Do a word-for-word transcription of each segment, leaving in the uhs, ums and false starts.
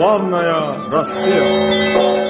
Slavnaja Rasija.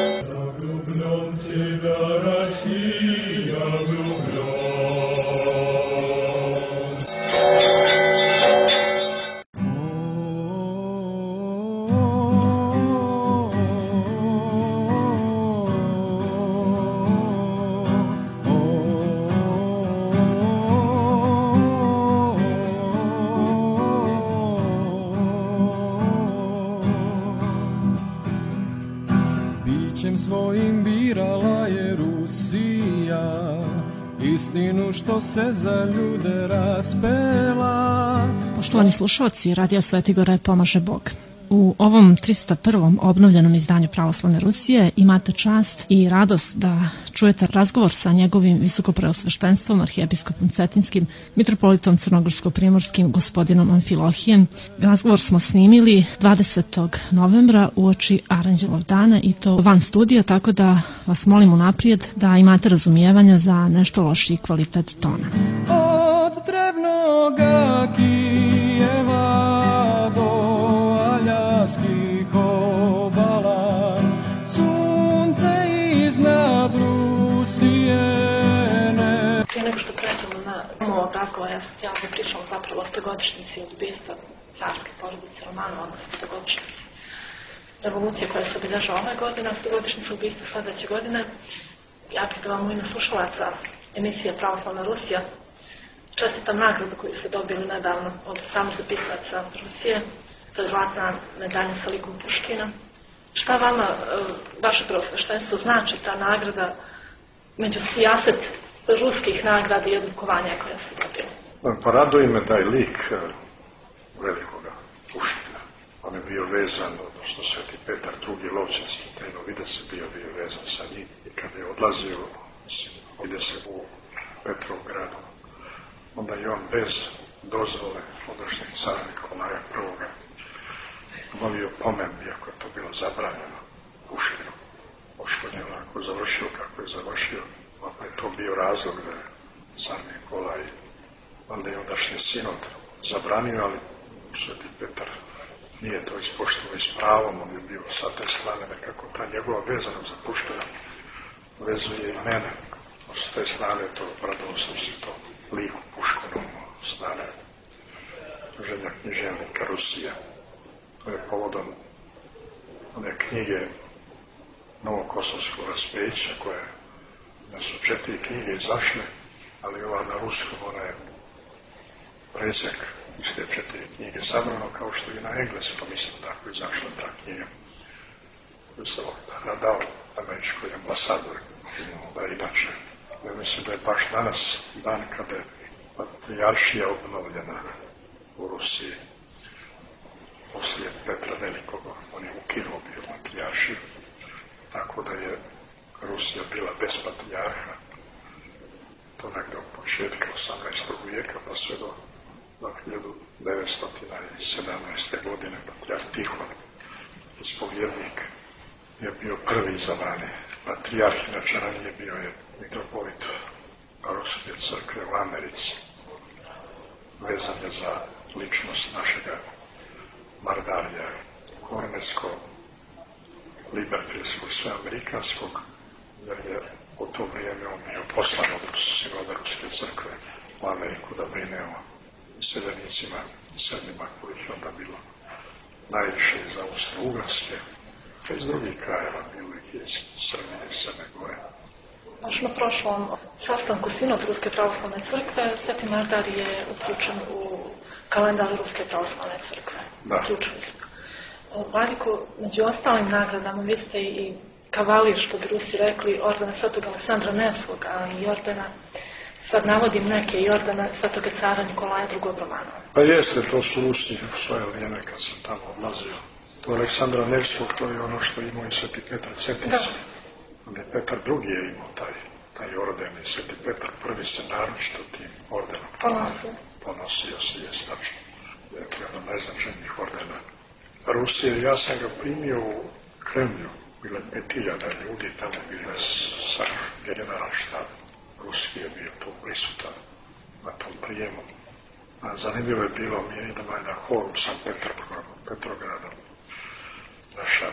Svojim birala je Rusija, istinu što se za ljude raspela. Poštovani slušalci, Radio Sveti Gore pomaže Bog. U ovom tristo prvom obnovljenom izdanju Pravoslavne Rusije imate čast i radost da čujete razgovor sa njegovim visokopreosveštenstvom, arhijepiskopom Cetinskim, mitropolitom Crnogorsko-primorskim, gospodinom Amfilohijem. Razgovor smo snimili dvadesetog novembra uoči Aranđelov dana i to van studija, tako da vas molim unaprijed da imate razumijevanja za nešto lošiji kvalitet tona. Od drevnoga Kijeva do aljaskih obala, sunce iznad Rusije ne... Prije nego što krećemo na ovog razgovora, ja sam htjela da pričam zapravo o stogodišnjici ubistva carske porodice Romanova, odnosno stogodišnjici revolucije koja se obilježava ove godine, stogodišnjica ubistva sljedeće godine. Ja bih da vam u ime slušalaca emisije Pravoslavna Rusija čestitam nagradu koju ste dobili nedavno od samozapisaca Rusije, to je zlatna medalja sa likom Puškina. Šta vama, vaše preosveštenstvo, znači ta nagrada među sijaset ruskih nagrada i odlikovanja koja se dobila? Pa raduje me taj lik velikoga Puškina. On je bio vezan, odnosno Sveti Petar drugi Lovćanski tajnovidac je bio, bio vezan sa njim. I kada je odlazio, mislim, ide se u Petrovgradu, onda je on bez dozvole ondašnjeg cara Nikolaja prvoga molio pomen, iako je to bilo zabranjeno Puškinu. Pošto je onako završio kako je završio, pa je to bio razlog da je car Nikolaj, onda je ondašnji sinod zabranio, ali Sveti Petar nije to ispoštovao i s pravom, on je bio sa te strane nekako ta njegova vezanost za Puškina vezuje i mene. S te strane to obradilo sam se to liku Puškinom strane Ženja književnika Rusija. To je povodom one knjige Novokosovskog raspeća koje da su četiri knjige izašle, ali ova na ruskom ona je presek iz te četiri knjige sabrano, kao što i na engleskom mislim tako izašla ta knjiga koju sam nadao američkoj ambasadori. Da inače, ja mislim da je baš danas dan kada je patrijaršija obnovljena u Rusiji poslije Petra Velikog. On je ukinuo bio patrijaršiju, tako da je Rusija bila bez patrijarha. To nekde od početka osamnaestog vijeka pa sve do, do hiljadu devetsto sedamnaeste. godine patrijarh Tihon, ispovjednik, je bio prvi izabrani patrijarh, inače ranije bio je mitropolit Ruske crkve u Americi. Vezan je za ličnost našega Mardarija Korneskog, libertilskog, sve amerikanskog, jer je u to vrijeme on bio poslan od sinoda Ruske crkve u Ameriku da brine o seljenicima, Srbima kojih je onda bilo najviše iz Austro-Ugarske, pa iz drugih krajeva bilo ih iz Srbije i Crne Gore. Baš na prošlom sastanku Sinod Ruske pravoslavne crkve, Sveti Mardar je uključen u kalendar Ruske pravoslavne crkve. Da. Uključili smo. Vladiko, među ostalim nagradama vi ste i kavalir, što bi Rusi rekli, ordena Svetog Aleksandra Nevskog, a i ordena, sad navodim neke, i ordena Svetog cara Nikolaja drugog Romanova. Pa jeste, to su Rusi u svoje vrijeme kad sam tamo odlazio. To Aleksandra Nevskog, to je ono što imao i Sveti Petar Cetinski. Ali Petar drugi je imao taj, taj orden i Sveti Petar prvi se naročito tim ordenom ponosio. Ponosio se, je stačno. Je to jedan najznačajnijih ordena Rusije. Ja sam ga primio u Kremlju, bilo pet hiljada ljudi tamo, bilo je sa generalštab Ruski je bio tu prisutan na tom prijemu. A zanimljivo je bilo, mi idemo na hor u San Petrogradom, naša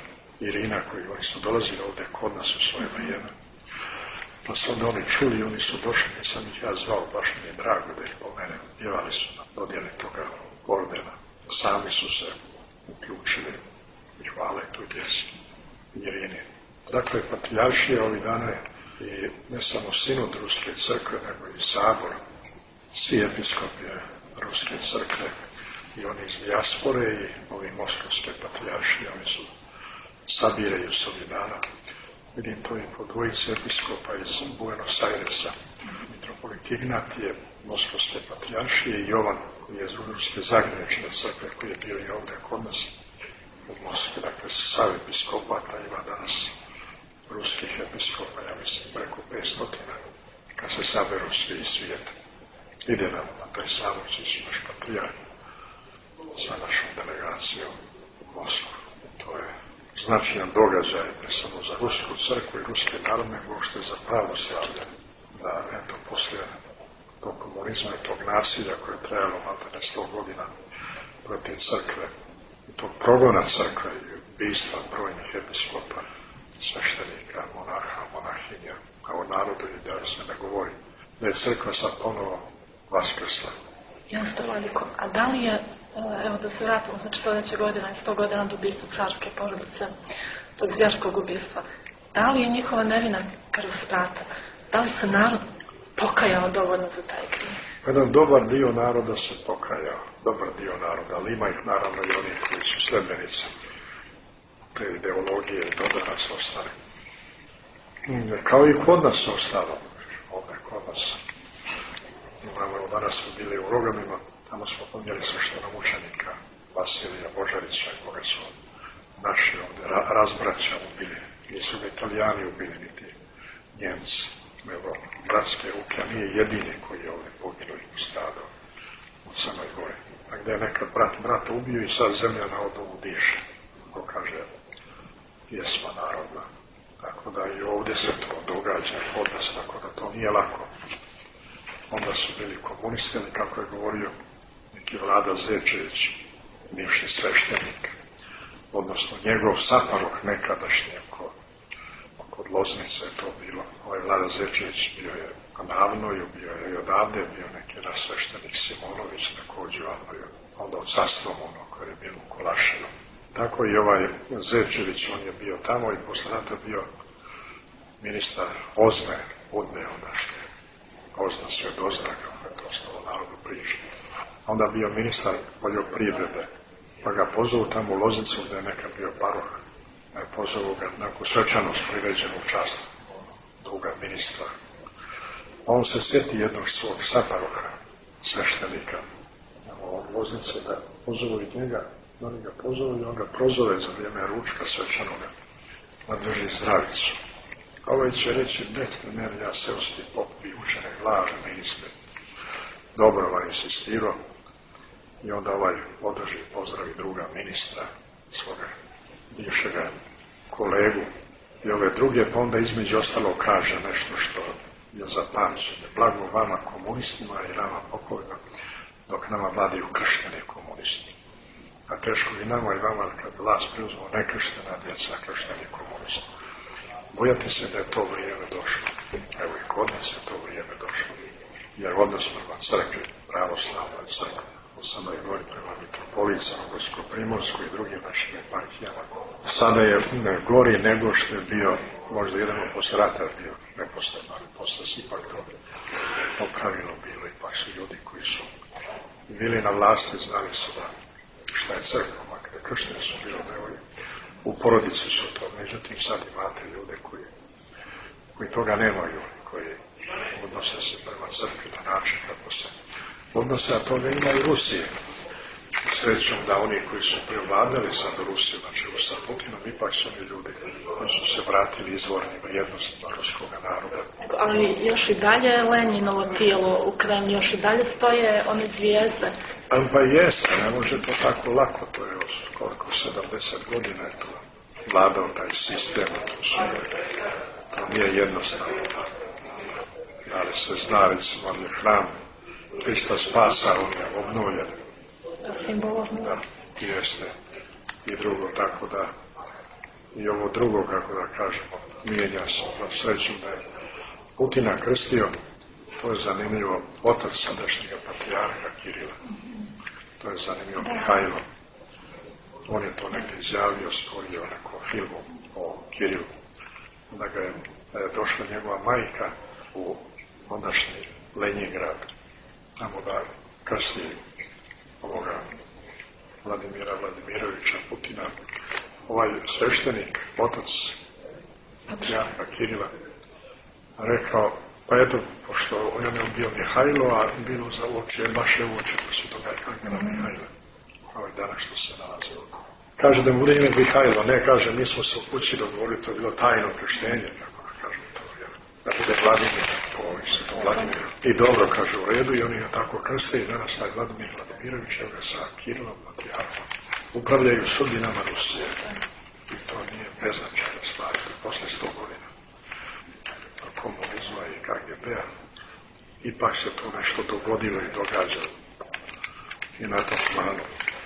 Irina, koji oni su dolazili ovdje kod nas u svoje vrijeme. Pa su onda oni čuli, oni su došli, nisam ih ja zvao, baš mi je drago da ih pomenem. Pjevali su na dodjeli toga ordena. Sami su se uključili i hvale tu pjesmu Irini. Dakle, patrijaršija ovih dana je i ne samo sinod Ruske crkve, nego i sabor, svi episkopi Ruske crkve i oni iz dijaspore i ovi moskovske patrijaršije, oni su sabiraju se ovih dana. Vidim to i po dvojici episkopa iz Buenos Airesa. Mitropolit Ignat je moskovske patrijaršije i Jovan, koji je iz Ruske Zagrebačke crkve, koji je bio i ovdje kod nas u Moskvi. Dakle, sav episkopata ima danas ruskih episkopa, ja mislim, preko petsto, kad se saberu svi iz svijeta. Ide nam na taj sabor, svi su naš patrijarh sa našom delegacijom u Moskvu. To je značajan događaj, ne samo za Rusku crkvu i ruski narod, nego što je za pravoslavlje. Da, eto, poslije tog komunizma i tog nasilja koje je trajalo malo ne sto godina protiv crkve, i tog progona crkve i ubijstva brojnih episkopa, sveštenika, monaha, monahinja, a o narodu i da se ne govori. Da je crkva sad ponovo vaskrsla. Jeste, Vladiko, a da li je, evo da se vratimo, znači sljedeće godina i sto godina do ubistva carske porodice, tog zvjerskog ubistva, da li je njihova nevina krv sprata? Da li se narod pokajao dovoljno za taj kriv? Jedan dobar dio naroda se pokajao, dobar dio naroda, ali ima ih naravno i oni koji su sljedbenici te ideologije i do danas ostali. Kao i kod nas ostalo, ovdje kod nas. Imamo, danas smo bili u Rogamima, tamo smo pomijeli sveštenomučenika Vasilija Božarića, koga su naši ovdje ra- razbraća ubili. Nisu ga Italijani ubili, niti Njemci. Evo, bratske ruke, a nije jedini koji je ovdje poginuo i postradao u Crnoj Gori. A gdje je nekad brat brata ubio i sad zemlja na odovu diše, ko kaže pjesma narodna. Tako da i ovdje se to događa kod nas, tako da to nije lako. Onda su bili komunisti, ali kako je govorio neki Vlada Zečević, bivši sveštenik, odnosno njegov saparoh nekadašnji kod, kod Loznice je to bilo. Ovaj Vlada Zečević bio je davno i bio je i odavde, bio neki naš sveštenik Simonović, također onda od sastavom ono koje je bilo u Kolašinu. Tako i ovaj Zečević, on je bio tamo i posle rata bio ministar Ozne, Udne ondašnje. Ozna sve dozna, kako je to ostalo narodu priži. Onda bio ministar poljoprivrede, pa ga pozovu tamo u Loznicu gdje je nekad bio paroh. Pozovu ga na svečanost priređenu čast druga ministra. On se sjeti jednog svog saparoha, sveštenika, u Loznicu, da pozovu i njega, oni ga pozovu i on ga prozove za vrijeme ručka svečanoga, da drži zdravicu. Ovaj će reći, dete, ne, ja seosti popi, učene glaže, ne iste. Dobro ovaj insistirao i onda ovaj održi pozdravi druga ministra, svoga bivšega kolegu i ove druge, pa onda između ostalo kaže nešto što je za pamćenje. Blago vama komunistima i nama pokojima, dok nama vladaju kršteni komunisti. A teško i nama i vama kad vlast preuzmo nekrštena djeca, kršteni komunisti. Bojati se da je to vrijeme došlo. Evo i kod nas je to vrijeme došlo. Jer odnos prema crkvi, pravoslavnoj crkvi, u Crnoj Gori prema mitropolicama, Gorsko-primorskoj i drugim našim eparhijama, sada je ne, gori nego što je bio, možda jedan posle rata bio neposredno, ali posle se ipak to popravilo bilo. Ipak su ljudi koji su bili na vlasti, znali su da šta je crkva, makar kršteni su bilo nevoli. U porodici su to, međutim sad imate ljude koji, koji toga nemaju, koji odnose se prema crkvi na način kako se odnose, a toga ima i Rusije. Srećom da oni koji su prevladali sad Rusiju, znači sa Putinom, ipak su oni ljudi koji su se vratili izvornim vrijednostima ruskog naroda. Ali još i dalje Leninovo tijelo u Kremlju, još i dalje stoje one zvijezde. Pa jeste, ne može to tako lako, to je koliko sedamdeset godina je to vladao taj sistem, to, su, to nije jednostavno. Ali se zna, recimo, on je hram Krista Spasa, on je obnovljen. Simbolom. Da, jeste. I drugo, tako da i ovo drugo, kako da kažemo, mijenja se na sreću da je Putina krstio, to je zanimljivo, otac sadašnjega patrijarha Kirila. To je zanimljivo, Mihajlo. On je to negdje izjavio, stvorio nekom filmu o Kirilu. Da ga je, da je došla njegova majka u ondašnji Lenjingrad, tamo da krsti ovoga Vladimira Vladimirovića Putina. Ovaj sveštenik, otac patrijarha Kirila, rekao, pa eto, pošto on je bio Mihajlo, a bilo za uoče, vaše uoče, pa su toga Angela Mihajla, ovaj danas što se nalazi ovdje. Kaže da mu ime Mihajlo, ne, kaže, mi smo se u kući dogovorili, to je bilo tajno krštenje, kako da kažem to, jer da bude Vladimir, po svetom Vladimiru. I dobro, kaže, u redu, i oni ga tako krste, i danas taj Vladimir Vladimirović, evo ga sa Kirilom, patrijarhom, upravljaju sudbinama Rusije. I to nije beznačajna stvar, posle sto godina komunizma i K G B-a. Ipak se to nešto dogodilo i događa i na tom planu.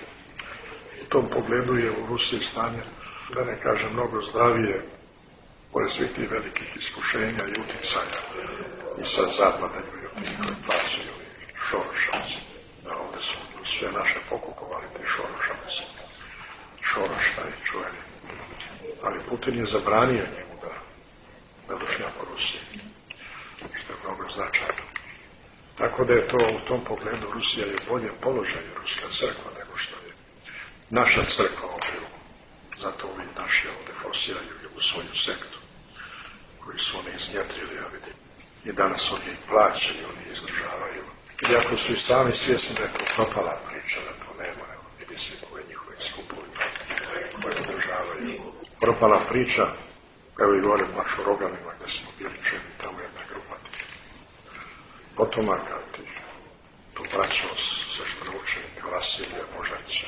U tom pogledu je u Rusiji stanje, da ne kažem, mnogo zdravije, pored svih tih velikih iskušenja i uticaja i sa zapada i od njih koji plaćaju i Šorošavci. Da ovde su sve naše pokupovali te Šorošavci. Šoroš taj čuveni. Ali Putin je zabranio njemu da da došlja po Rusiji, što je mnogo značajno. Tako da je to u tom pogledu Rusija je bolje položaj Ruska crkva nego što je naša crkva ovdje. Zato ovi naši ovdje forsiraju u svoju sektu koju su oni iznjetrili, ja vidim. I danas oni ih plaćaju, oni izdržavaju. Iako su i sami svjesni da je to propala priča, da to nema, evo, vidi se koje njihove skupovi koje održavaju. Propala priča, evo i gore baš u Roganima gdje smo bili čeni, tamo jedna grupa tih potomaka tih, tu braćao sveštroučenika Vasilija Božanića,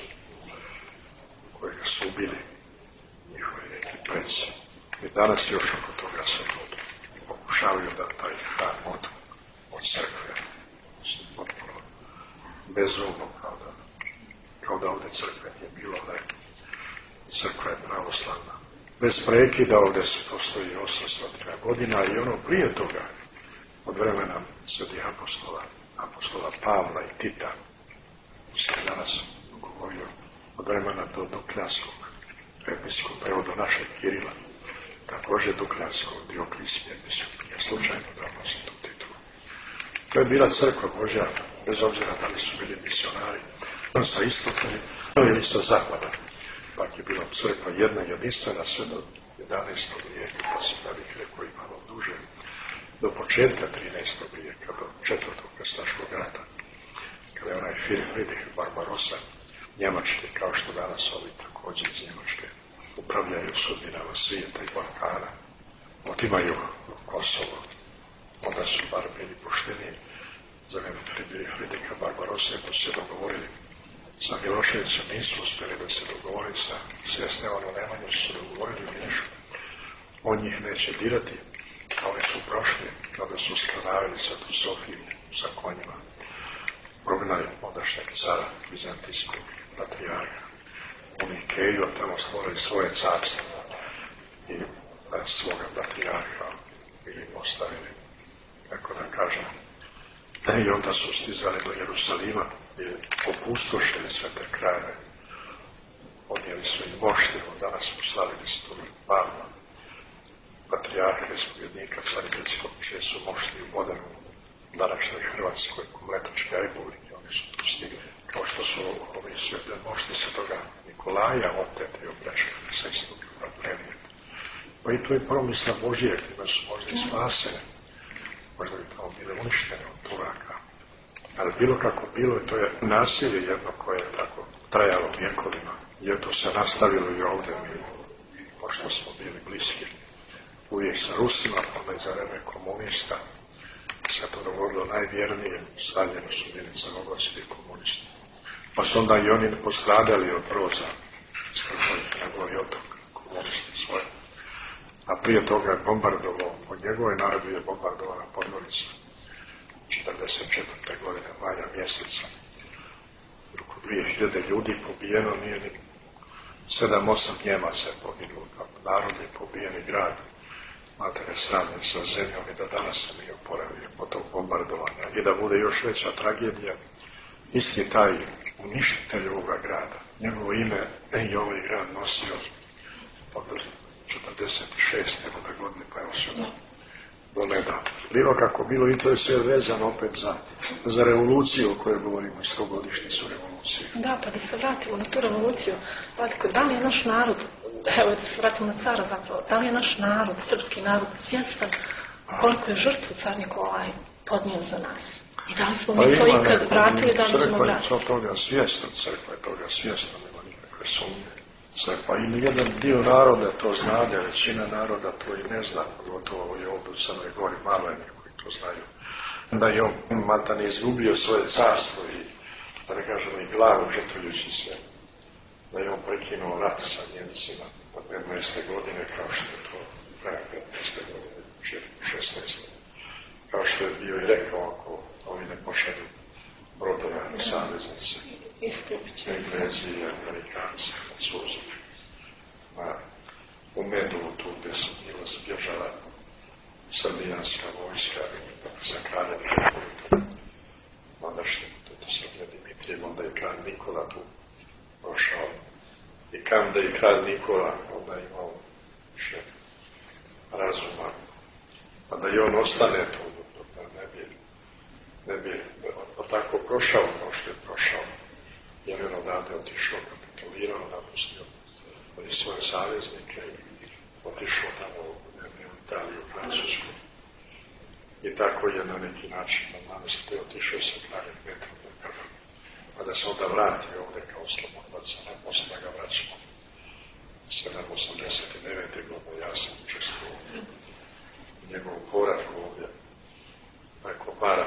kojega su ubili njihovi neki preci. I danas još oko toga se pokušavaju da taj hram od, od crkve potpuno bezumno, kao da, kao da ovdje crkve nije bilo, da je crkva je pravoslavna. Bez prekida ovdje se postoji osamsto godina i ono prije toga, od vremena svetih apostola, apostola Pavla i Tita, se danas govorio od vremena do Dukljanskog, episkog prevoda našeg Kirila, također Dukljanskog, Dioklisije episkog, nije slučajno da nosi tu titulu. To je bila crkva Božja, bez obzira da li su bili misionari, sa istoka ili sa zapada. Pak je bila crkva jedna jedinstvena sve do jedanaestog vijeka, pa se da bih rekao i malo duže, do početka trinaestog vijeka, do četvrtog krstaškog rata, kada je onaj Friedrich Barbarossa, Njemački, kao što danas ovi također iz Njemačke, upravljaju sudbinama svijeta i Balkana, otimaju Kosovo, onda su bar bili pušteni za vreme Friedricha Barbarossa, ako su se dogovorili sa Miloševićem, nisu uspjeli da se dogovori sa Svjesnevanom Nemanjom, su se dogovorili Milošu. On njih neće dirati, a oni su prošli, kada su sklanavili sa tu Sofiju, sa konjima, prognali ondašnjeg cara, vizantijskog patrijarha. Oni Keju, tamo stvorili svoje carstvo i svoga patrijarha ili ostavili, kako da kažem. I onda su stizali do Jerusalima i opustošili sve te krajeve. Odnijeli su im moštivu, danas poslavili su tu Pavla, patrijarha i spovednika Caribetskog, čije su mošti u modernu današnjoj Hrvatskoj, Komletočki ajbuli, oni su tu stigli. Kao što su ovi svete mošti se toga Nikolaja oteti i obrešali sa istog predmeta. Pa i to je promisla Božije, gdje su možda i spasene. Možda bi tamo bile uništene od Turaka. Ali bilo kako bilo, to je nasilje jedno koje je tako trajalo vjekovima. I to se nastavilo i ovdje mi, pošto smo bili bliski uvijek sa Rusima, onda i za vreme komunista, se to dogodilo najvjernije, stavljeno su bili crnogorski komunisti. Pa su onda i oni postradali od Broza, skrpali njegov otok, komunisti svoje. A prije toga je bombardovao, od njegove naredbe je bombardovana Podgorica. četrdeset četvrte godine, maja mjeseca. Oko dvije hiljade ljudi pobijeno, nije ni sedam osam Njemaca je poginulo, narod je pobijeni grad, matere sravne sa zemljom i da danas se nije oporavio po tog bombardovanja. I da bude još veća tragedija, isti taj uništitelj ovoga grada, njegovo ime i ovaj grad nosio od četrdeset šeste godine, pa evo se do nedavno. Bilo kako bilo, i to je sve vezano opet za, za revoluciju o kojoj govorimo, stogodišnjicu revolucije. Da, pa da se vratimo na tu revoluciju, Vladiko, da li je naš narod, evo da se vratimo na cara zapravo, da li je naš narod, srpski narod, svjestan koliko je žrtvu car Nikolaj podnio za nas? I da li smo mi to ikad vratili, da li smo vratili? Crkva je toga svjesna, crkva je toga svjesna, nema nikakve sumnje. Crkva i nijedan dio naroda to znade, većina naroda to i ne zna, gotovo je ovdje u Crnoj Gori maleni koji to znaju. Da je on Matan izgubio svoje carstvo i, da ne kažemo, i glavu žrtvujući se, da je on prekinuo rat sa Njemcima od petnaeste godine, kao što je to krajem petnaeste godine, šesnaeste kao što je bio i rekao, ako ovi ne pošalju brodove saveznice, Englezi i Amerikanci, Francuzi, u Medovu tu gdje su bila zbježala srbijanska vojska za kralja ondašnji, to se je Dimitrijev, onda je kralj Nikola tu prošao. I kam da je kralj Nikola, onda je imao više razuma, pa da i on ostane tu, da ne bi, ne bi tako prošao kao što je prošao, jer je on odavde otišao, kapitulirao, napustio od svoje saveznike i otišao tamo u Italiju, Francusku. I tako je na neki način na namestite otišao sa kraljem Petrom na Krvu. Pa da se onda vrati ovdje kao slobodlac, a ne posle da ga vraćamo. sedam osamdeset devete godine ja sam učestvovao u njegovom povratku ovdje preko Bara.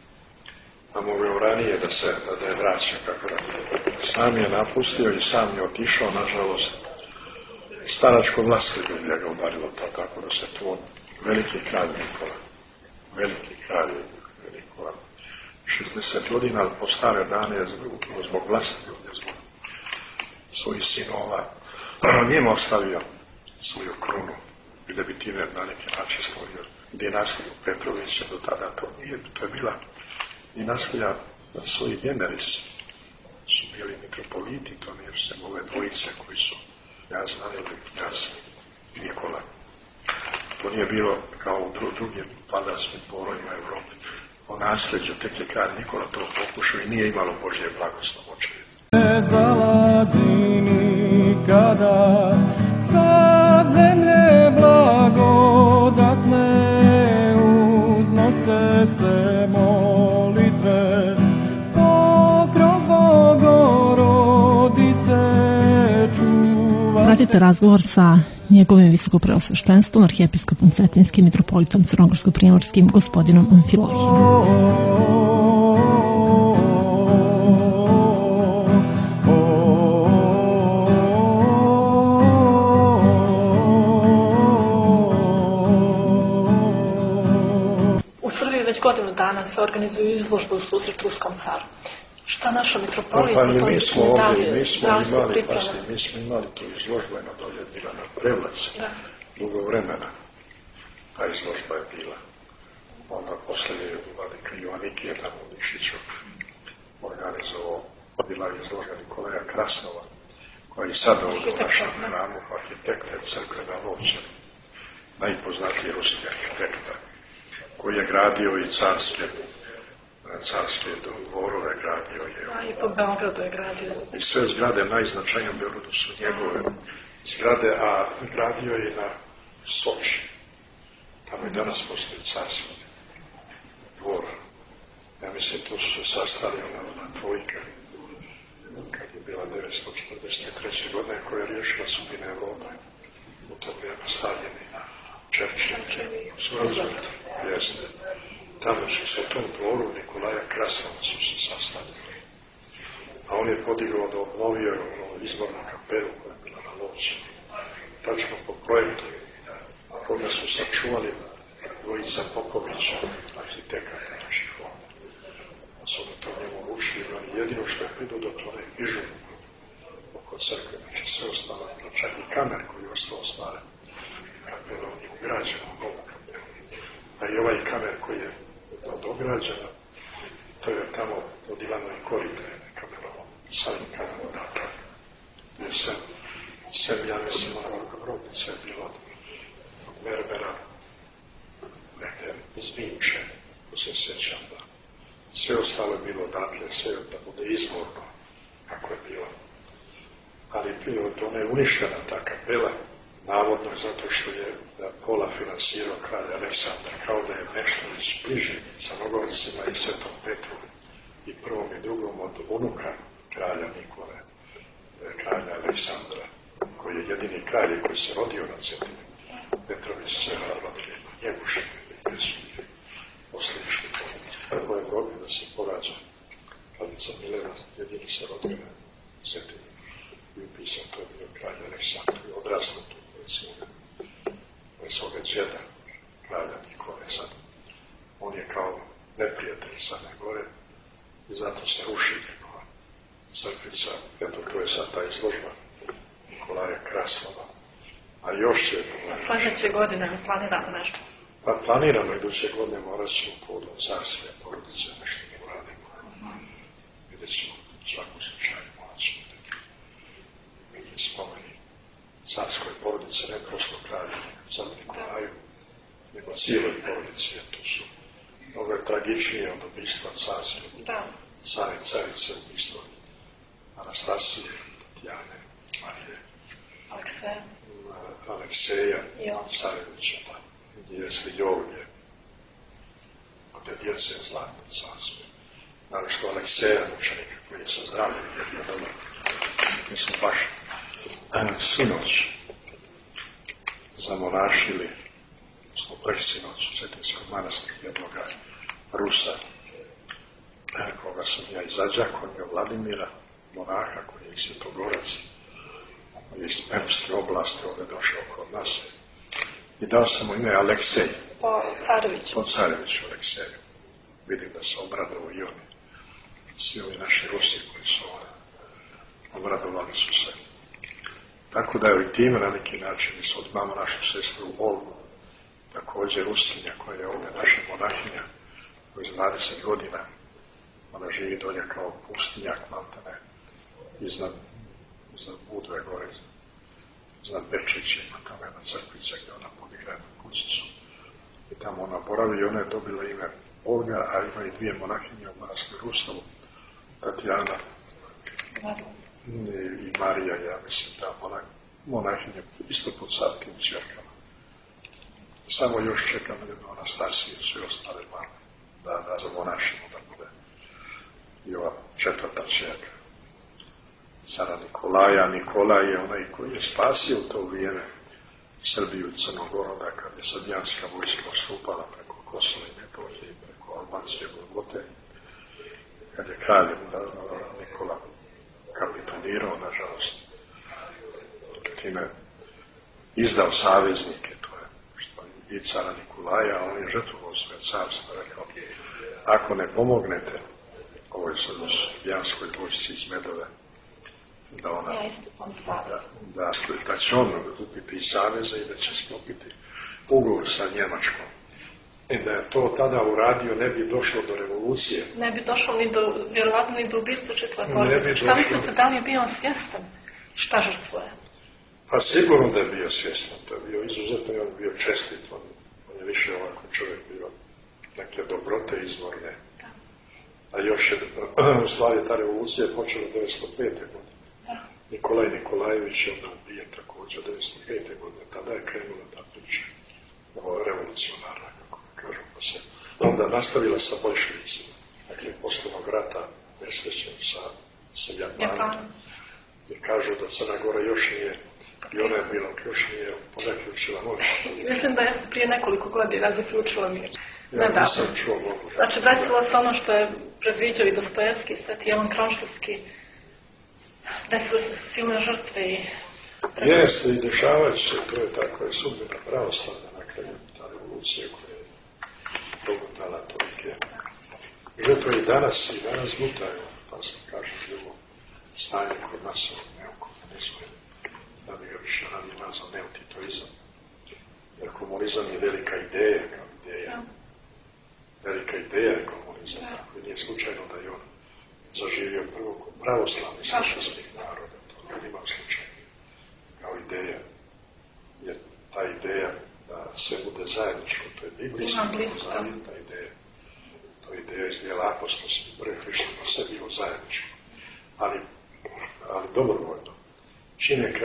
A mogao ranije da se da, da je vraćao kako da sam je napustio i sam je otišao, nažalost, staračko vlastoljublje ga udarilo to, tako da se tu veliki kralj Nikola, veliki kralj Nikola, šezdeset godina, ali po stare dane je zbog vlastoljublja, zbog svojih sinova, njima ostavio svoju krunu i da bi time na neki način stvorio dinastiju Petrovića. Do tada to nije, to je bila dinastija svojih generis, su bili mitropoliti, to nije se ove dvojice koji su knjaz Danilo i knjaz Nikola. To nije bilo kao u dru, drugim vladarskim porojima Evrope. O nasljeđu tek je kralj Nikola to pokušao i nije imalo Božje blagoslov očevi. Ne zalazi nikada sa zemlje blagodatne, uznose se molitve pokrov Bogorodice čuva. Pratite razgovor sa njegovim visokopreosveštenstvom, arhijepiskopom Cetinskim, mitropolitom Crnogorsko-primorskim, gospodinom Amfilohijom. Godinu dana se organizuju izložbe u susret Ruskom caru. Šta naša mitropolita? Pa mi smo ovdje, mi smo imali, pasli, mi smo imali tu izložbu, jedna dolje bila na Prevlaci, dugo vremena. Ta izložba je bila. Onda poslije je Vladik Joannikije tamo u Nišiću organizovao, bila izložba Nikolaja Krasnova, koja je sad ovdje u našem hramu, arhitekta crkve na Lovče, najpoznatiji ruski arhitekta, koji je gradio i carske, carske dvorove gradio je. A i po Beogradu je gradio. I sve zgrade najznačajnije u Beogradu su njegove zgrade, a gradio je na Soči. Tamo i danas postoji carski dvor. Ja mislim, tu su se sastali ona, ona dvojka, kad je bila devetsto četrdeset treće godine, koja je riješila sudbine Evrope. U to vrijeme Stalin i Churchill su razvrti. Jeste. Tamo su se u tom dvoru Nikolaja Krasnova su se sastavili. A on je podigao da obnovio izbornu kapelu koja je bila na Lovći. Tačno po projektu koga su sačuvali dvojica Popovića, arhitekata naših ovdje. A su na to njemu rušili, ali jedino što je pridu do tome ižu oko crkve, znači sve ostalo kamen koji je ostao stare kapela, on je ugrađen u novu kapelu. A i ovaj kamen koji je dograđen, to je tamo od Ivana i Korite, kamelovo, sadnji kamen odatak. Gdje se, sem, ja mislim, ona grobnica je bila od Merbera, negdje Zvinče, ko se sjećam da sve ostalo je bilo odatle, sve da bude izvorno, kako je bilo. Ali ona je uništena ta kapela, navodno zato što je pola finansirao kralja Aleksandra, kao da je nešto bliži Crnogorcima i Svetom Petru i prvom i drugom od unuka kralja Nikole, kralja Aleksandra, koji je jedini kralj koji se rodio na Cetini. Petrovi su se rodili na Njeguši, gdje su oslični. Prvo je Evropi da se porađa. Kraljica Milena jedini se rodio na Cetini. I upisan, to je bio kralj Aleksandar i odraslo tu od svoga džeda, kralja Nikole sad. On je kao neprijatelj Crne Gore i zato se ruši njegova crkvica. Eto, to je sad ta izložba Nikolaja Krasnova. A još će... Sljedeće godine planiramo nešto? Pa planiramo iduće godine, morat ćemo povodom carske porodice nešto da uradimo. Vidjet ćemo u svakom slučaju, morat ćemo neki spomeni carskoj porodice, ne prosto kralju Crnu Nikolaju, nego cijeloj porodici, jer tu su mnogo je tragičnije od ubistva carske, care carice, ubistva Anastasije, Tatjane, Marije, Alekseja, Alekseja, carevića, gdje je Slijovlje, od te djece zlatne carske. Naravno što Alekseja, učenika koji je sa zdravljem, jer je dobro, mi smo baš sinoć zamonašili, smo preksinoć u Cetinskog manastira jednoga Rusa, koga sam ja izađakonio, Vladimira, monaha koji je iz Svetogorac, iz Sremske oblasti, ovdje došao kod nas. I dao sam mu ime Aleksej. Po Careviću. Po Careviću Alekseju. Vidim da se obradovao i oni. Svi ovi naši Rusi koji su obradovali su se. Tako da je i time na neki način mi smo imamo našu sestru u Volgu, također Ruskinja koja je ovdje naša monahinja, koja je dvadeset godina, ona živi dolje kao pustinjak, maltene, iznad, iznad Budve gore, iznad Bečića, ima tamo jedna crkvica gdje ona podigra jednu kućicu. I tamo ona boravi i ona je dobila ime Olga, a ima i dvije monahinje u manastiru Rusovu, Tatjana i Marija, ja mislim da ona monahinja isto pod Savskim čerkama. Samo još čekam jednu Anastasiju i sve ostale mame da, da zamonašimo da bude i ova četvrta čerka cara Nikolaja. Nikolaj je onaj koji je spasio u to vrijeme Srbiju i Crnogoroda kad je srbijanska vojska ostupala preko Kosova i Metohije i preko Albanije Golgote, kad je kralj Nikola kapitulirao, nažalost, time izdao saveznike, to je što je i cara Nikolaja, on je žrtvovao svoje carstvo, rekao, ako ne pomognete ovoj srbijanskoj vojsci iz Medove, da ona, da, da, da će on kupiti i saveze i da će sklopiti ugovor sa Njemačkom. I da je to tada uradio, ne bi došlo do revolucije. Ne bi došlo ni do, vjerovatno ni do ubistva četvrta porodice. Šta mislite, da li je bio svjestan šta žrtvuje? Pa sigurno da je bio svjestan, to je bio izuzetno i on bio čestit, on, on je više ovako čovjek bio neke dobrote izvorne. Da. A još je, u stvari ta revolucija je počela devetsto pete godine. Da. Nikolaj Nikolajević je onda ubijen također devetsto pete godine, tada je krenula ta priča, ovo revolucionarna, kako kažem, pa se onda nastavila sa boljševicima, dakle, poslovnog rata, nesrećen sa, sa Japanom. I kažu da Crna Gora još nije, i ona je bila, još nije zaključila mir. Mislim da je prije nekoliko godina zaključila mir. Ja nisam čuo mogu. Znači, desilo se ono što je predviđao i Dostojevski, Sveti Jovan Kronštovski, desilo se silne žrtve i... Jeste, i dešavat će, to je tako, je sudbina pravoslavna na kraju, ta revolucija koja je dogutala tolike. Žrtve i danas, i danas gutaju, pa se kaže, živo stanje kod nas ovog neokomunizma, da bi ga više radio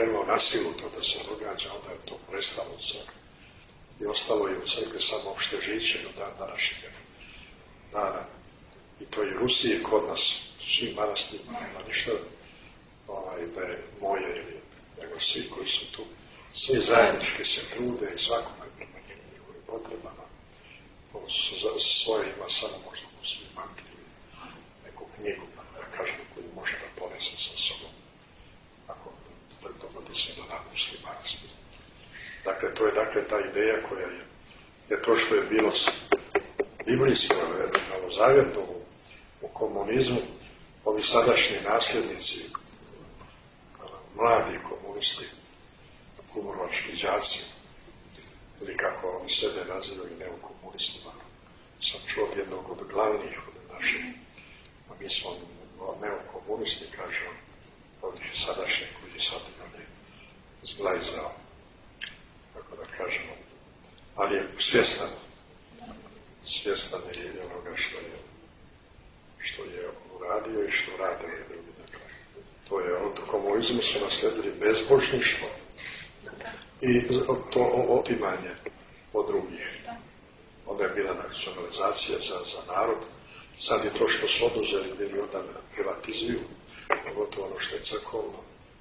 krenuo na silu to da se događa, onda je to prestalo u crkvi. I ostalo je u crkvi samo opšte žiće do dan današnjega dana. I to i Rusije kod nas, svi manastirima, nema ništa ovaj, da je moje ili nego svi koji su tu, svi zajednički se trude i svakome prema njihovim potrebama. Ovo su za svoje ima samo možda u svim manki ili neku knjigu, da kažem, koju može da ponese sa sobom. Ako da dogodi se do napusti manastir. Dakle, to je dakle ta ideja koja je, je to što je bilo biblijsko, novozavjetno u komunizmu, ovi sadašnji nasljednici, mladi komunisti, kumrovački đaci, ili kako oni sebe nazivaju neokomunistima. Sam čuo od jednog od glavnih od naših, a mi smo neokomunisti, kaže on, ovih sadašnjih koji sad nam je zglajzao, tako da kažemo, ali je svjestan, svjestan je onoga što je, što je uradio i što rade je drugi. To je od komunizmu su nasledili bezbožništvo i to otimanje od drugih. Onda je bila nacionalizacija za, za narod. Sad je to što su oduzeli bili onda privatizuju, pogotovo ono što je crkovno.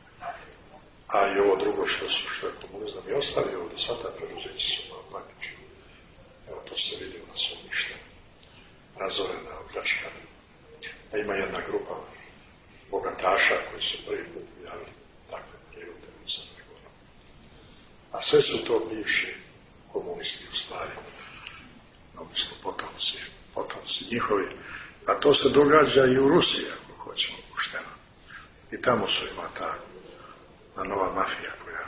A i ovo drugo što su, što je komunizam i ostali ovdje, sad ta preduzeći su malo praktični. Evo to se vidi u nas unište. Razorena, opljačkana. A ima jedna grupa bogataša koji su prvi put javili takve prirode u Crnoj Gori. A sve su to bivši komunisti u stvari, odnosno potomci, potomci njihovi. A to se događa i u Rusiji, ako hoćemo pošteno. I tamo su ima ta nova mafija koja,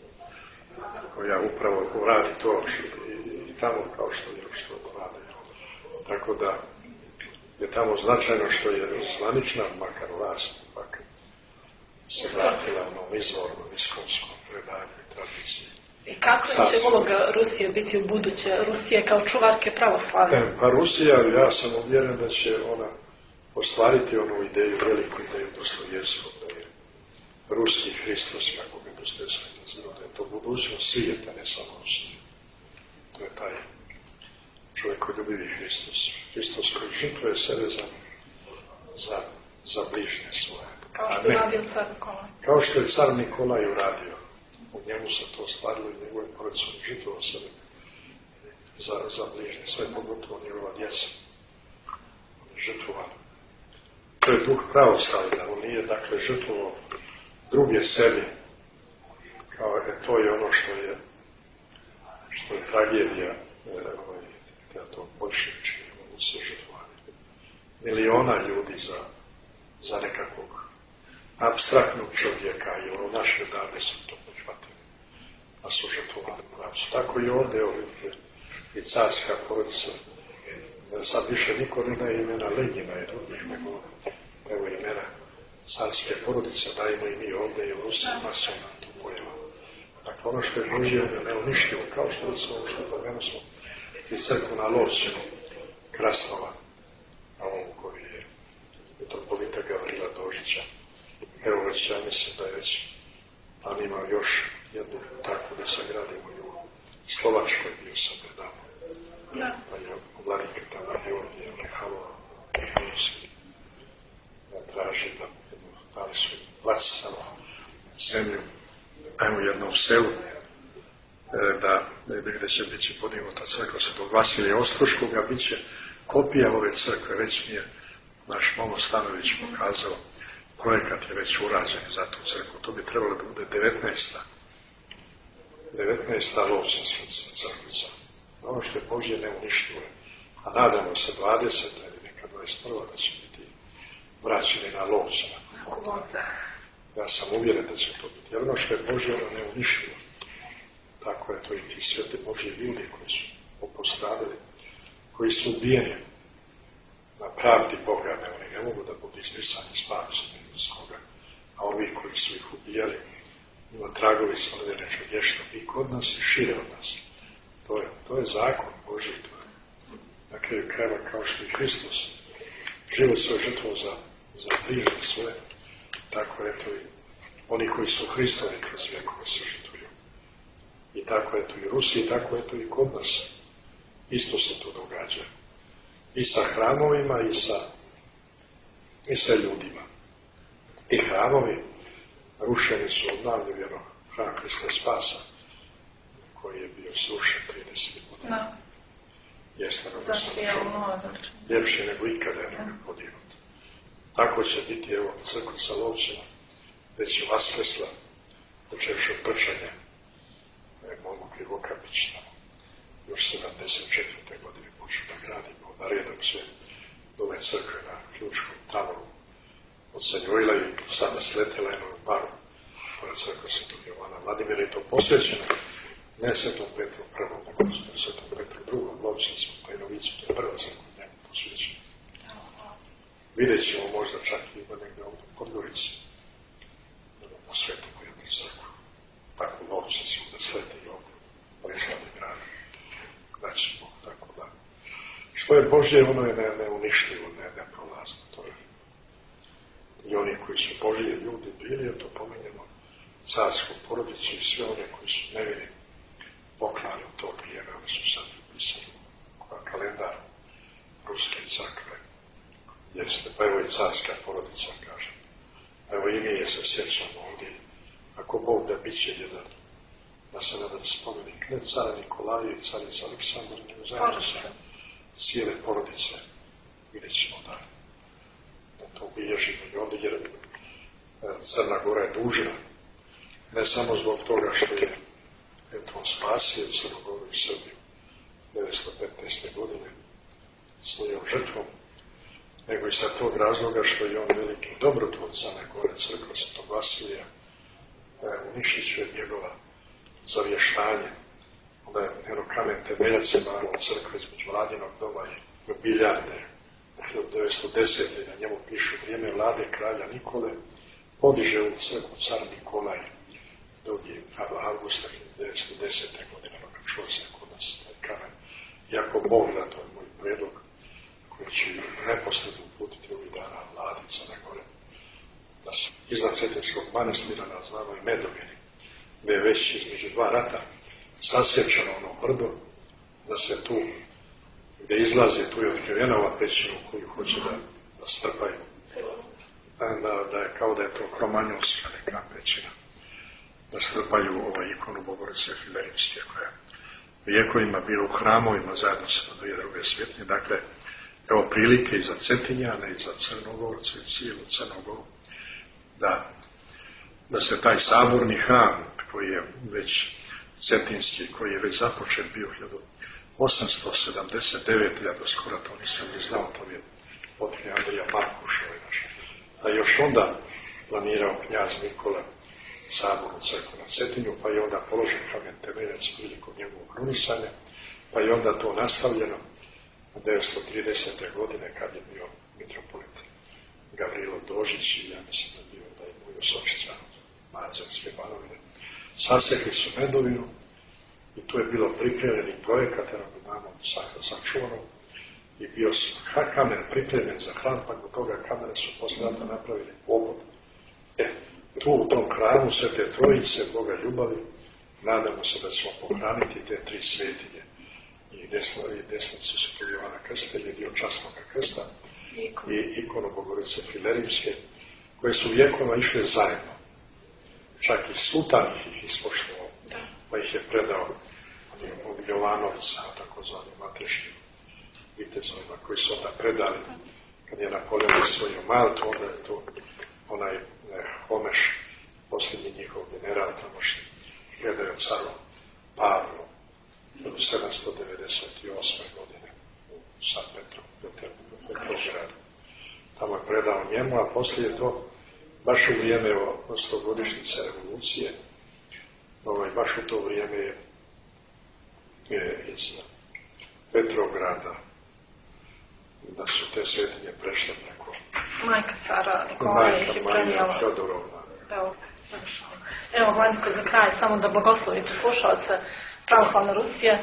koja upravo radi to i, i tamo kao što je što rade. Tako da je tamo značajno što je zvanična, makar vlast, ipak se vratila u onom izvornom, iskonskom predanju i tradiciji. I kako će uloga Rusije biti u buduće? Rusije kao čuvarke pravoslavlja? E, pa Rusija, ja sam uvjeren da će ona ostvariti onu ideju, veliku ideju Dostojevskog, da je ruski Hristos, kako ga Dostojevskog nazivao, da je to budućnost svijeta, ne samo Rusije. To je taj čovjekoljubivi Hristos. Hristos koji žrtvuje sebe za, za, za bližnje svoje. Kao što je radio car Nikolaj. Kao što je car Nikolaj uradio. U njemu se to ostvarilo i njegove porodice, on žrtvovao sebe za, za bližnje svoje, pogotovo njegova djeca. On je žrtvovan. To je duh pravoslavlja, on nije dakle žrtvovao druge sebi. Kao, e, to je ono što je što je tragedija e, ovaj, da to bolševički se žrtvovali. Miliona ljudi za, za nekakvog apstraktnog čovjeka i ono naše dane su to prihvatili, a su žrtvovali pravcu. Tako i ovdje ovdje i carska porodica. Sad više niko ne daje imena Lenjina i drugih, nego evo imena carske porodice, dajemo i mi ovdje i u Rusiji masovno tu pojava. Dakle, ono što je Božje je neuništivo, kao što je ono što pomenu smo i crkvu na Lovćinu, Krasnova, a ovom koji je metropolita Gavrila Dožića. Evo već, ja mislim da je već, ali ima još jednu takvu da sagradimo i u Slovačkoj bio sam nedavno. Da. Pa je vladika tamo Georgija Mihalova, Mihalovski, da traži da jednu, dali su plac samo zemlju, evo jednom selu, da gdje će biti podignuta crkva Svetog Vasilija Ostroškoga, bit će kopija ove crkve, već mi je naš Momo Stanović pokazao, projekat je već urađen za tu crkvu. To bi trebalo da bude devetnaesta. devetnaesta Lovćinska crkvica. Ono što je Božje neuništivo. A nadamo se dvadeseta ili neka dvadeset prva da će biti vraćeni na Lovćina. Ja sam uvjeren da će to biti. Jer ono što je Božje, ono neuništivo. Tako je to i ti sveti Božji ljudi koji su popostradili, koji su ubijeni na pravdi Boga, ne, oni ne mogu da budu izbrisani spaseni iz koga, a ovi koji su ih ubijali, ima tragovi slavljene čovještva i kod nas i šire od nas. To je, to je zakon Božji, to je na kraju krajeva kao što i Hristos život svoj žrtvo za, za bližnje svoje, tako je to i oni koji su Hristovi kroz vjekove se žrtvuju. I tako je to i u Rusiji, tako je to i kod nas. Isto se to događa. I sa hramovima i sa, i sa ljudima. I hramovi rušeni su obnavljeno, hram Hrista Spasa, koji je bio srušen trideset godina. Da. Jeste na Znači, je ono, znači. Ljepše nego ikada je nego podignut. Tako će biti, evo, crkva sa Lovćima, već je vaskresla, počevši od prčanja, mogu Krivokapića, još sedamdeset četvrte godine počeo da gradimo, naredom se nove crkve na Ključkom tavoru od Sanjojla i sada sletela jednom paru, koja crkva Svetog Jovana Vladimira, i to posvećena ne Svetom Petru prvom, nego Svetom Petru drugom, Lovćinskom, pa i Novicu, to je prva crkva njemu posvećena. Vidjet ćemo možda čak i ima negde ovdje u Podgorici, na Svetom jednu crkvu, tako Lovćinsku da slete i ovdje, Leslave grade. Znači, tako da. Što je Božje, ono je ne, neuništivo, ne, neprolazno. To je. I oni koji su Božji ljudi bili, je to pominjeno, carsku porodicu i sve one koji su nevini poklali u to vrijeme, oni su sad pisali koja kalendar ruske crkve. Jeste, pa evo i carska porodica, kaže. Evo i mi je se sjećamo ovdje. Ako Bog da bit će jedan, da se nada spomenik, ne cara Nikolaja i carica Aleksandra, nego zajedno sa cijele porodice, vidjet ćemo da, da to obilježimo i ovdje, jer Crna Gora je dužna, ne samo zbog toga što je eto on spasio Crnu Goru i Srbiju devetsto petnaeste godine svojom žrtvom, nego i sa tog razloga što je on veliki dobrotvor Crne Gore, crkva Svetog Vasilija, Unišiću je njegova zavještanje. Onda je eno kamen temeljac je malo od crkve između Vladinog doma i Biljane, hiljadu devetsto desete. na njemu pišu vrijeme vlade kralja Nikole, podiže u crkvu car Nikolaj drugi avgusta hiljadu devetsto desete. godine, ono čuo se kod nas taj kamen. Iako Bog da, to je moj predlog koji će neposredno uputiti ovih dana vladi Crne Gore, da se iznad Cetinskog manastira nazvano i Medovini, gdje je već između dva rata sasječano ono brdo, da se tu, gdje izlazi, tu je otkrivena ova pećina koju hoće da, da strpaju. Da, da je kao da je to kromanjonska neka pećina. Da strpaju ovaj ikonu Bogorodice Filerimske, koja je vijekovima bila u hramovima zajedno sa dvije druge svjetnje. Dakle, evo prilike i za Cetinjane i za Crnogorce i cijelu Crnogoru, da, da se taj saborni hram koji je već cetinski, koji je već započet bio hiljadu osamsto sedamdeset devete. Ja do skoro to nisam ni znao, to je potrije Andrija Markuš, ovaj naš. Da još onda planirao knjaz Nikola sabornu crkvu na Cetinju, pa je onda položen kamen temeljac prilikom njegovog krunisanja, pa je onda to nastavljeno devetsto tridesete. godine kad je bio mitropolit Gavrilo Dožić i ja mislim da je bio da je bio Sočica Mađarske Banovine. Sasekli su Medovinu i tu je bilo pripremljeni projekat, jer imamo sačuvano i bio kamen pripremljen za hram, pa kod toga kamene su posle rata napravili obod. E, tu u tom hramu sve te trojice Boga ljubavi, nadamo se da ćemo pohraniti te tri svetinje i desno, i desnicu Svetog Jovana Krstitelja, dio časnoga krsta i ikonu Bogorodice Filerimske, koje su vjekovima išle zajedno. Čak i sultan ih ispoštovao, pa ih je predao Jovanovica, takozvanim matreškim vitezovima, koji su onda predali, kad je Napoleon osvojio Maltu, onda je to onaj Homeš, posljednji njihov general tamošnji, predao caru Pavlu od sedamsto devedeset osme. godine u San Petru, Petrogradu. Tamo je predao njemu, a poslije to baš u vrijeme stogodišnjice revolucije, ovaj, baš u to vrijeme je, je iz Petrograda, da su te svetinje prešle preko Majka Cara Nikolaja ih je prenijela. Fjodorovna. Evo, evo Vladiko, za kraj, samo da blagoslovite slušalce pravoslavne Rusije.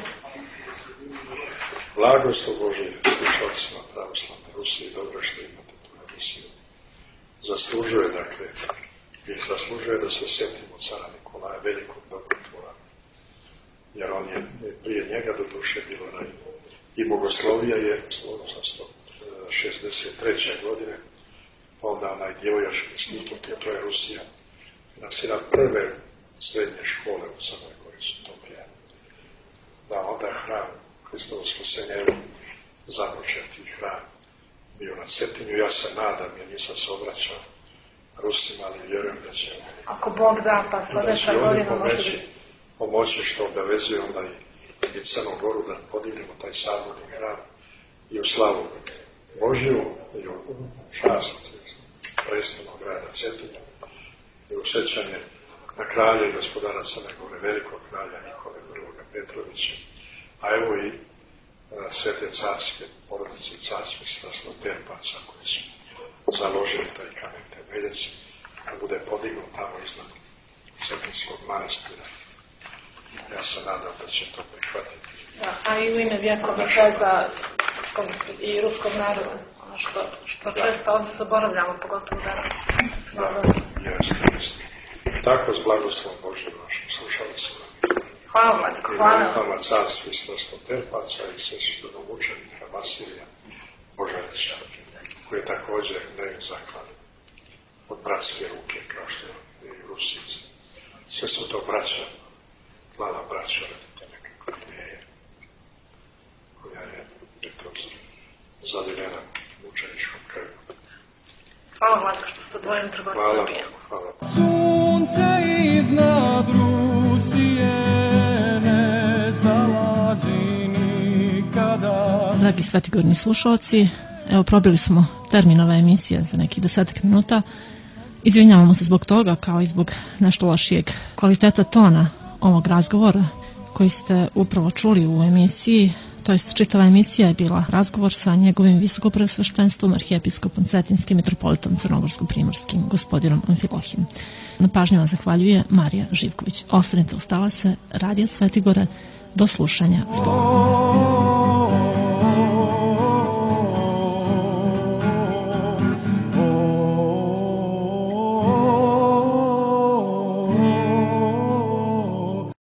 Blagoslov Božije slušalcima pravoslavne Rusije, dobro što imate tu emisiju. Zaslužuje, dakle, i zaslužuje da se sjetimo cara Nikolaja, velikog dobrotvora. Jer on je prije njega do duše bilo na i Bogoslovija je osamsto šezdeset treće godine, onda onaj djevojački institut, to je Rusija, finansira prve srednje škole u Crnoj Gori su to prije. Da onda hram Hristovo Spasenje, evo započeti hram bio na Cetinju. Ja se nadam, jer nisam se obraćao Rusima, ali vjerujem da će ako Bog da, pa sljedeća godina može biti pomoći što obavezuje onda i, i Crnu Goru da podignemo taj saborni hram i u slavu Božju i u čast predstavnog grada Cetinja i u sjećanje na kralja i gospodara Crne Gore, velikog kralja Nikole I. Petrovića, a evo i a, svete carske porodice, carske Strastoterpaca koji su založili taj kamen temeljac, da bude podignut tamo iznad Cetinskog manastira. Ja se nadam da će to prihvatiti. Da, a i u ime vjekovnog veza i ruskog naroda, ono što, što često ovdje zaboravljamo, pogotovo danas. Da, jeste, jeste. Tako s blagoslovom Božjim našim slušalicima. Hvala, Matko, hvala. I molitama carstva i Strastoterpaca i sveštenog učenika Vasilija Božanića, koji je također nevin zaklad od bratske ruke, kao što je i Rusici. Sve su to braća, mala braća, radite nekako ideje, koja je eto, zadivljena učeničkom krvu. Hvala, Matko, što ste dvojim trgovati. Hvala, hvala. Sunce iznad Rusije ne zalazi nikada. Dragi svetigorni slušalci, evo probili smo termin ove emisije za nekih desetak minuta. Izvinjavamo se zbog toga, kao i zbog nešto lošijeg kvaliteta tona ovog razgovora koji ste upravo čuli u emisiji. To jest čitava emisija je bila razgovor sa njegovim visokopreosveštenstvom arhijepiskopom Cetinskim mitropolitom Crnogorsko-primorskim gospodinom Amfilohijom. Na pažnju vam zahvaljuje Marija Živković. Ostanite uz talase Radija Svetigore. Do slušanja.